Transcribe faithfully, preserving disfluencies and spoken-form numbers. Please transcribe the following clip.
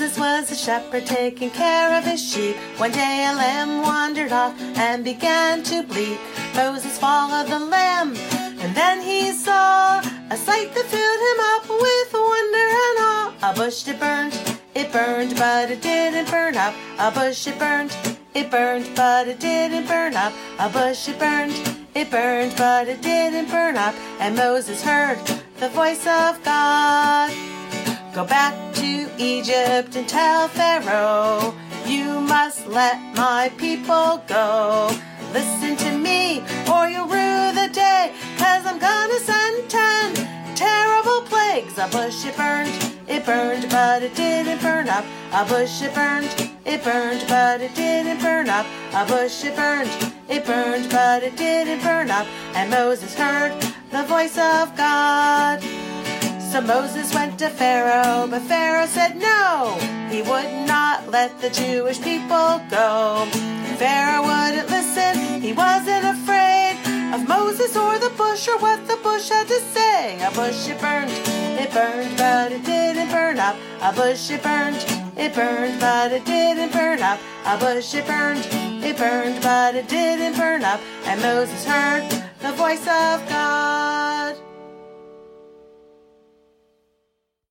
Moses was a shepherd taking care of his sheep. One day a lamb wandered off and began to bleat. Moses followed the lamb, and then he saw a sight that filled him up with wonder and awe. A bush it burned, it burned, but it didn't burn up. A bush it burned, it burned, but it didn't burn up. A bush it burned, it burned, but it didn't burn up. And Moses heard the voice of God. Go back to Egypt and tell Pharaoh, you must let my people go. Listen to me or you'll rue the day, 'cause I'm gonna send ten terrible plagues. A bush it burned, it burned, but it didn't burn up. A bush it burned, it burned, but it didn't burn up. A bush it burned, it burned, but it didn't burn up. And Moses heard the voice of God. So Moses went to Pharaoh, but Pharaoh said no, he would not let the Jewish people go. Pharaoh wouldn't listen, he wasn't afraid of Moses or the bush or what the bush had to say. A bush it burned, it burned, but it didn't burn up. A bush it burned, it burned, but it didn't burn up. A bush it burned, it burned, but it didn't burn up. And Moses heard the voice of God.